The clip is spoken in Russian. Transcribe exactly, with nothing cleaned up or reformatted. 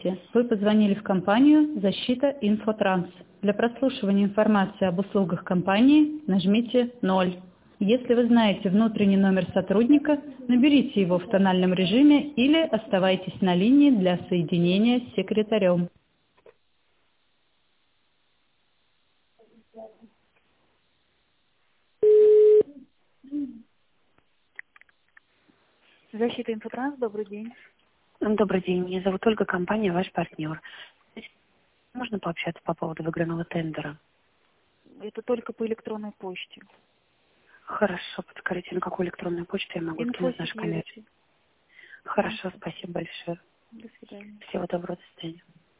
Вы позвонили в компанию «Защита Инфотранс». Для прослушивания информации об услугах компании нажмите ноль. Если вы знаете внутренний номер сотрудника, наберите его в тональном режиме или оставайтесь на линии для соединения с секретарем. Защита Инфотранс, добрый день. Добрый день, меня зовут Ольга, компания «Ваш партнер». Можно пообщаться по поводу выигранного тендера? Это только по электронной почте. Хорошо, подскажите, на какую электронную почту я могу скинуть наш коммерческий? Infosecurity. Хорошо, спасибо большое. До свидания. Всего доброго, до свидания.